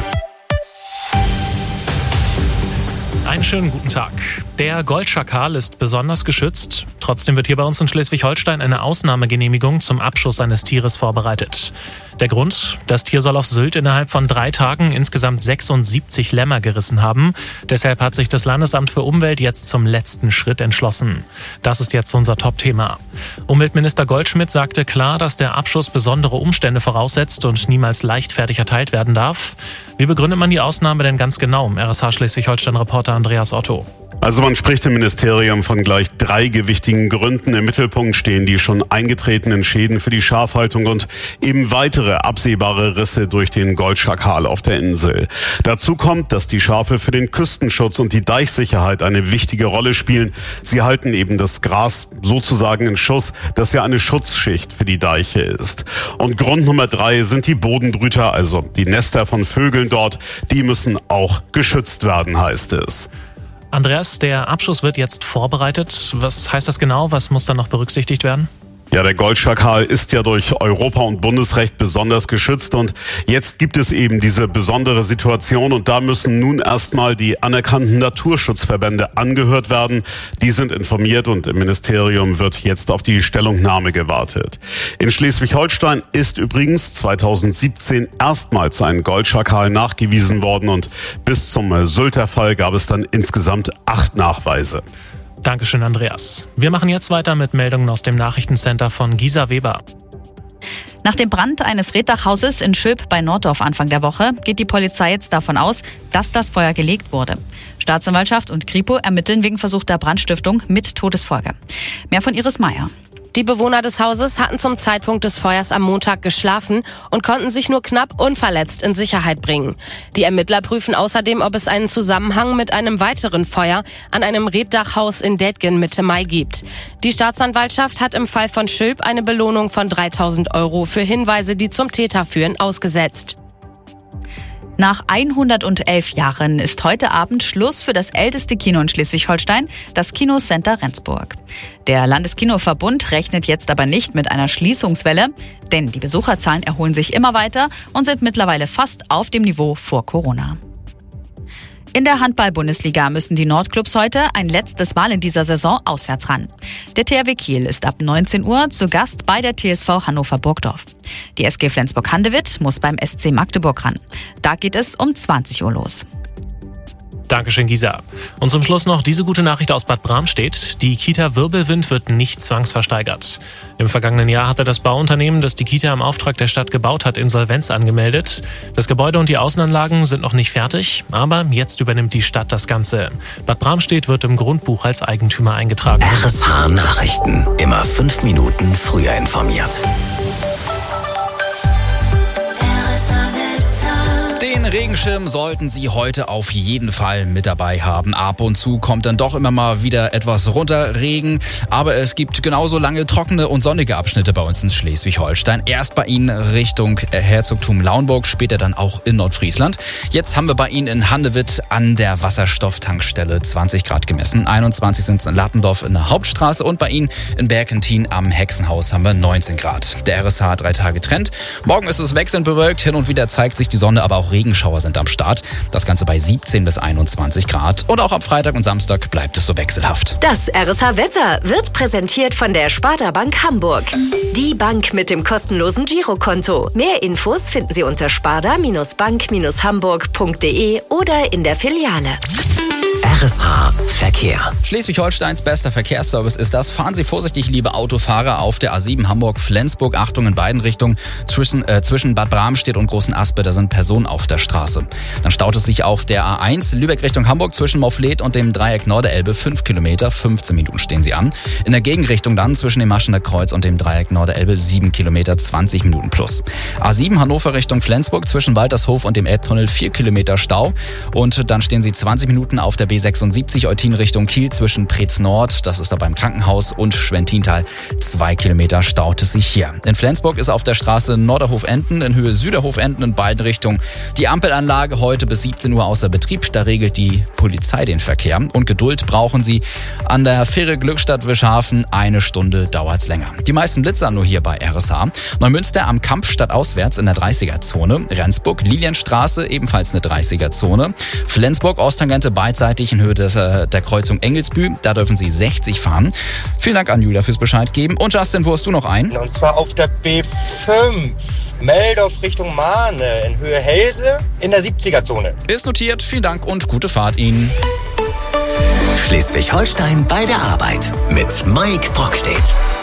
Einen schönen guten Tag. Der Goldschakal ist besonders geschützt. Trotzdem wird hier bei uns in Schleswig-Holstein eine Ausnahmegenehmigung zum Abschuss eines Tieres vorbereitet. Der Grund? Das Tier soll auf Sylt innerhalb von drei Tagen insgesamt sechsundsiebzig Lämmer gerissen haben. Deshalb hat sich das Landesamt für Umwelt jetzt zum letzten Schritt entschlossen. Das ist jetzt unser Top-Thema. Umweltminister Goldschmidt sagte klar, dass der Abschuss besondere Umstände voraussetzt und niemals leichtfertig erteilt werden darf. Wie begründet man die Ausnahme denn ganz genau? R S H Schleswig-Holstein-Reporter Andreas Otto. Also man spricht im Ministerium von gleich drei gewichtigen Gründen. Im Mittelpunkt stehen die schon eingetretenen Schäden für die Schafhaltung und eben weitere absehbare Risse durch den Goldschakal auf der Insel. Dazu kommt, dass die Schafe für den Küstenschutz und die Deichsicherheit eine wichtige Rolle spielen. Sie halten eben das Gras sozusagen in Schuss, das ja eine Schutzschicht für die Deiche ist. Und Grund Nummer drei sind die Bodenbrüter, also die Nester von Vögeln dort. Die müssen auch geschützt werden, heißt es. Andreas, der Abschuss wird jetzt vorbereitet. Was heißt das genau? Was muss da noch berücksichtigt werden? Ja, der Goldschakal ist ja durch Europa- und Bundesrecht besonders geschützt und jetzt gibt es eben diese besondere Situation und da müssen nun erstmal die anerkannten Naturschutzverbände angehört werden. Die sind informiert und im Ministerium wird jetzt auf die Stellungnahme gewartet. In Schleswig-Holstein ist übrigens zweitausendsiebzehn erstmals ein Goldschakal nachgewiesen worden und bis zum Sylter Fall gab es dann insgesamt acht Nachweise. Dankeschön, Andreas. Wir machen jetzt weiter mit Meldungen aus dem Nachrichtencenter von Gisa Weber. Nach dem Brand eines Reetdachhauses in Schöp bei Norddorf Anfang der Woche geht die Polizei jetzt davon aus, dass das Feuer gelegt wurde. Staatsanwaltschaft und Kripo ermitteln wegen versuchter Brandstiftung mit Todesfolge. Mehr von Iris Meyer. Die Bewohner des Hauses hatten zum Zeitpunkt des Feuers am Montag geschlafen und konnten sich nur knapp unverletzt in Sicherheit bringen. Die Ermittler prüfen außerdem, ob es einen Zusammenhang mit einem weiteren Feuer an einem Reetdachhaus in Detgen Mitte Mai gibt. Die Staatsanwaltschaft hat im Fall von Schülp eine Belohnung von dreitausend Euro für Hinweise, die zum Täter führen, ausgesetzt. Nach hundertelf Jahren ist heute Abend Schluss für das älteste Kino in Schleswig-Holstein, das Kinocenter Rendsburg. Der Landeskinoverbund rechnet jetzt aber nicht mit einer Schließungswelle, denn die Besucherzahlen erholen sich immer weiter und sind mittlerweile fast auf dem Niveau vor Corona. In der Handball-Bundesliga müssen die Nordclubs heute ein letztes Mal in dieser Saison auswärts ran. Der T H W Kiel ist ab neunzehn Uhr zu Gast bei der T S V Hannover-Burgdorf. Die S G Flensburg-Handewitt muss beim S C Magdeburg ran. Da geht es um zwanzig Uhr los. Dankeschön, Gisa. Und zum Schluss noch diese gute Nachricht aus Bad Bramstedt. Die Kita Wirbelwind wird nicht zwangsversteigert. Im vergangenen Jahr hatte das Bauunternehmen, das die Kita im Auftrag der Stadt gebaut hat, Insolvenz angemeldet. Das Gebäude und die Außenanlagen sind noch nicht fertig, aber jetzt übernimmt die Stadt das Ganze. Bad Bramstedt wird im Grundbuch als Eigentümer eingetragen. R S H Nachrichten. Immer fünf Minuten früher informiert. Den Regenschirm sollten Sie heute auf jeden Fall mit dabei haben. Ab und zu kommt dann doch immer mal wieder etwas runter Regen, aber es gibt genauso lange trockene und sonnige Abschnitte bei uns in Schleswig-Holstein. Erst bei Ihnen Richtung Herzogtum Lauenburg, später dann auch in Nordfriesland. Jetzt haben wir bei Ihnen in Handewitt an der Wasserstofftankstelle zwanzig Grad gemessen. einundzwanzig sind es in Lattendorf in der Hauptstraße und bei Ihnen in Berkentin am Hexenhaus haben wir neunzehn Grad. Der R S H drei Tage Trend. Morgen ist es wechselnd bewölkt, hin und wieder zeigt sich die Sonne, aber auch Regenschauer sind am Start. Das Ganze bei siebzehn bis einundzwanzig Grad. Und auch am Freitag und Samstag bleibt es so wechselhaft. Das R S H-Wetter wird präsentiert von der Sparda Bank Hamburg. Die Bank mit dem kostenlosen Girokonto. Mehr Infos finden Sie unter sparda Bank Hamburg punkt de oder in der Filiale. R S H Verkehr. Schleswig-Holsteins bester Verkehrsservice ist das. Fahren Sie vorsichtig, liebe Autofahrer, auf der A sieben Hamburg-Flensburg. Achtung in beiden Richtungen. Zwischen, äh, zwischen Bad Bramstedt und Großen Aspe, da sind Personen auf der Straße. Dann staut es sich auf der A eins Lübeck Richtung Hamburg zwischen Moffleth und dem Dreieck Norderelbe. fünf Kilometer, fünfzehn Minuten stehen Sie an. In der Gegenrichtung dann zwischen dem Maschener Kreuz und dem Dreieck Norderelbe sieben Kilometer, zwanzig Minuten plus. A sieben Hannover Richtung Flensburg zwischen Waltershof und dem Elbtunnel vier Kilometer Stau. Und dann stehen Sie zwanzig Minuten auf der B sechsundsiebzig Eutin Richtung Kiel zwischen Preetz Nord, das ist da beim Krankenhaus, und Schwentintal. Zwei Kilometer staut es sich hier. In Flensburg ist auf der Straße Norderhof-Enden in Höhe Süderhof-Enden in beiden Richtungen die Ampelanlage heute bis siebzehn Uhr außer Betrieb. Da regelt die Polizei den Verkehr. Und Geduld brauchen Sie an der Fähre Glückstadt-Wischhafen. Eine Stunde dauert es länger. Die meisten Blitzer nur hier bei R S H. Neumünster am Kampfstadt auswärts in der dreißiger-Zone. Rendsburg, Lilienstraße, ebenfalls eine dreißiger-Zone. Flensburg, Osttangente beidseitig in Höhe des, äh, der Kreuzung Engelsbü. Da dürfen Sie sechzig fahren. Vielen Dank an Julia fürs Bescheid geben. Und Justin, wo hast du noch einen? Und zwar auf der B fünf. Meldorf Richtung Mahne in Höhe Helse in der siebziger-Zone. Ist notiert. Vielen Dank und gute Fahrt Ihnen. Schleswig-Holstein bei der Arbeit mit Mike Brockstedt.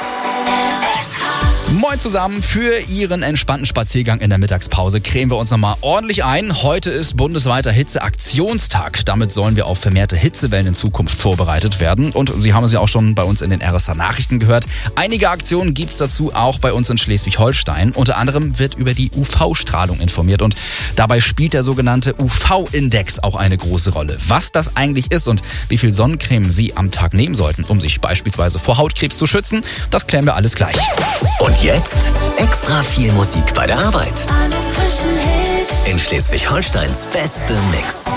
Moin zusammen, für Ihren entspannten Spaziergang in der Mittagspause cremen wir uns nochmal ordentlich ein. Heute ist bundesweiter Hitzeaktionstag. Damit sollen wir auf vermehrte Hitzewellen in Zukunft vorbereitet werden. Und Sie haben es ja auch schon bei uns in den R S H-Nachrichten gehört. Einige Aktionen gibt es dazu auch bei uns in Schleswig-Holstein. Unter anderem wird über die U V-Strahlung informiert. Und dabei spielt der sogenannte U V-Index auch eine große Rolle. Was das eigentlich ist und wie viel Sonnencreme Sie am Tag nehmen sollten, um sich beispielsweise vor Hautkrebs zu schützen, das klären wir alles gleich. Und jetzt extra viel Musik bei der Arbeit. In Schleswig-Holsteins beste Mix.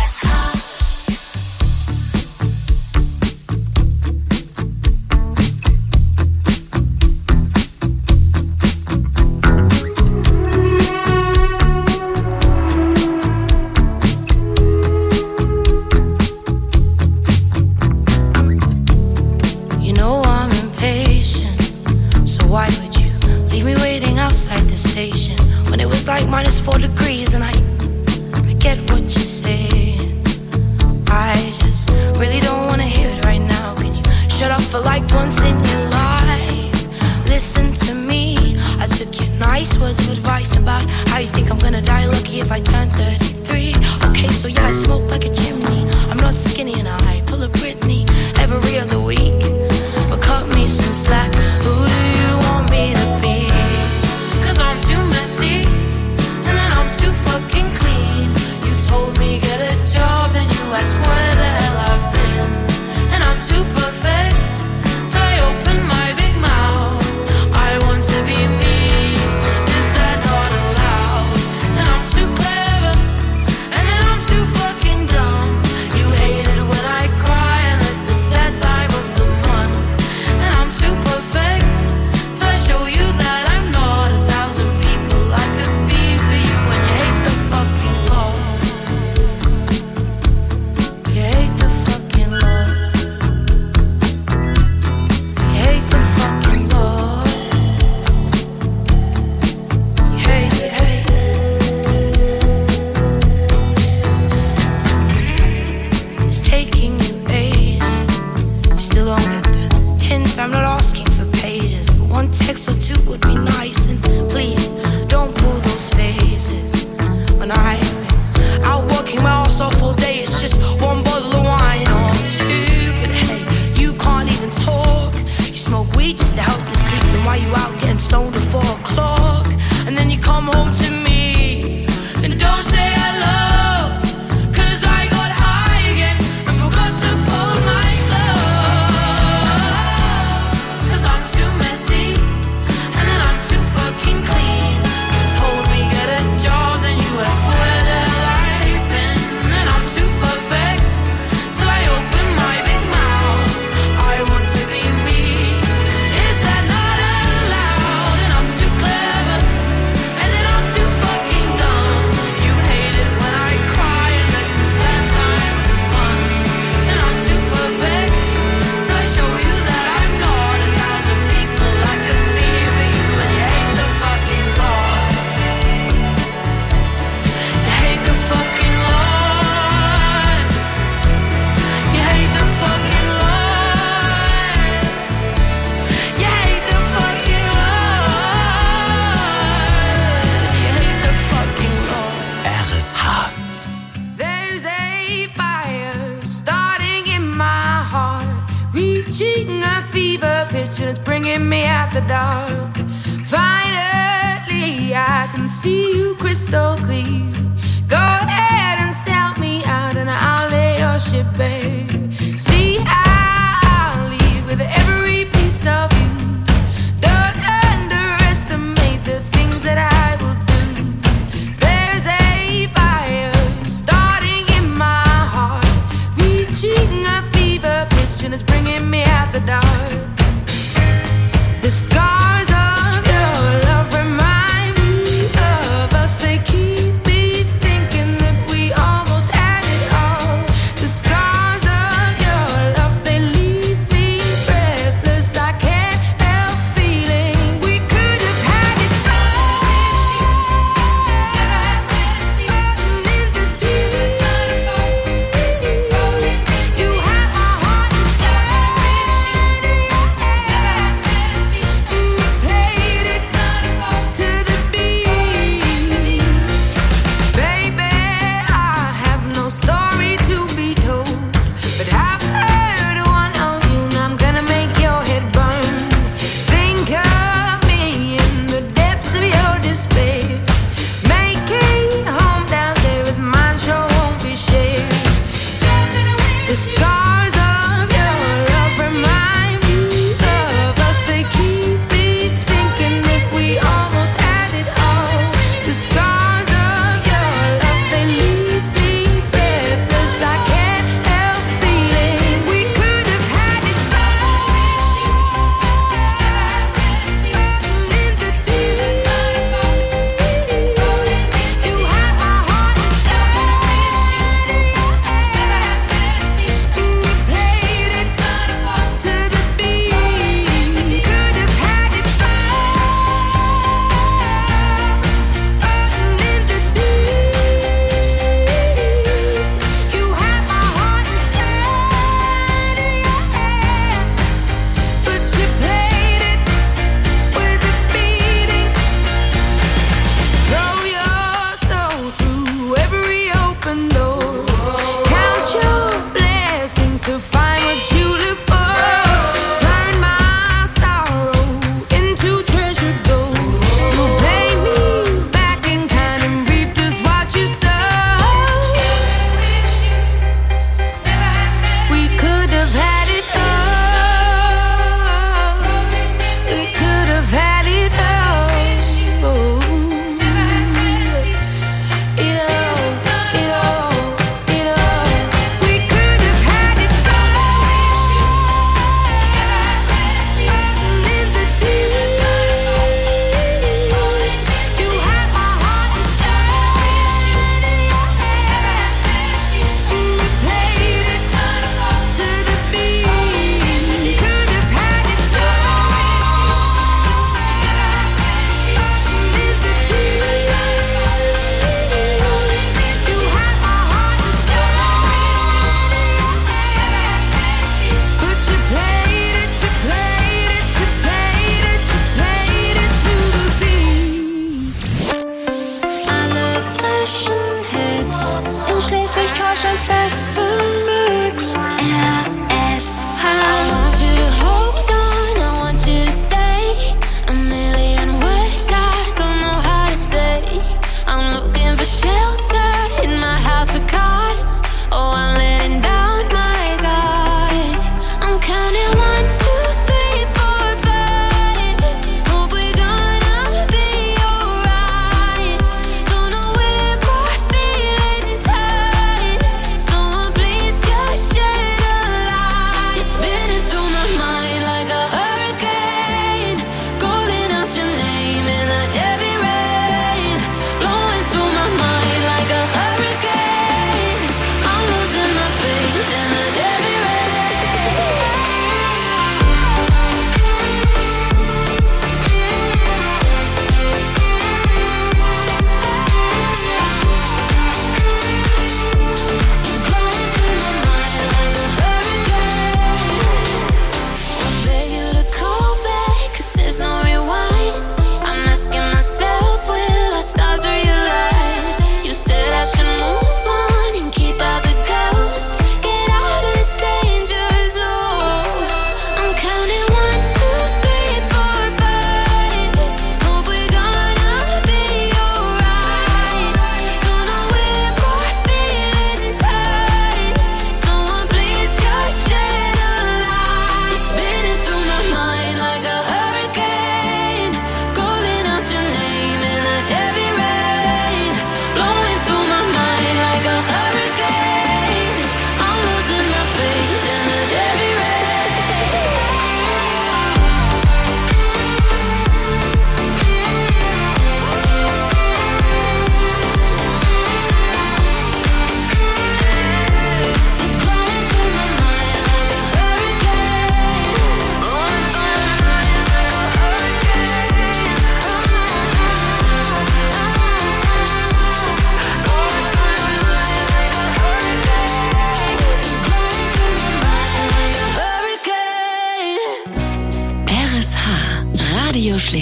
You know I'm impatient, so why would you leave me waiting outside the station when it was like minus four degrees? And I, I get what you're saying. I just really don't wanna hear it right now. Can you shut up for like once in your life? Listen to me. I took your nice words of advice about how you think I'm gonna die lucky if I turn thirty-three. Okay, so yeah, I smoke like a chimney. I'm not skinny and I pull a Britney every other week. But cut me some slack. Who do you want me to be? Cause I'm too messy, and then I'm too fucking clean. You told me get a job, and you asked where the hell I've been. And I'm too perfect, so I open my big mouth. I want to be me, is that not allowed? And I'm too clever, and then I'm too fucking dumb. You hate it when I cry, unless it's that time of the month. it's bringing me out the dark. Finally, I can see you crystal clear. Go ahead and sell me out and I'll lay your ship bare. See, I'll leave with every piece of you. Don't underestimate the things that I will do. There's a fire starting in my heart, reaching a fever pitch and it's bringing me out the dark. The scars of your love remind me of us. They keep me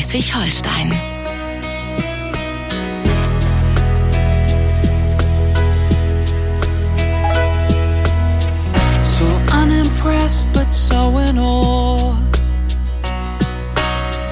Schleswig-Holstein.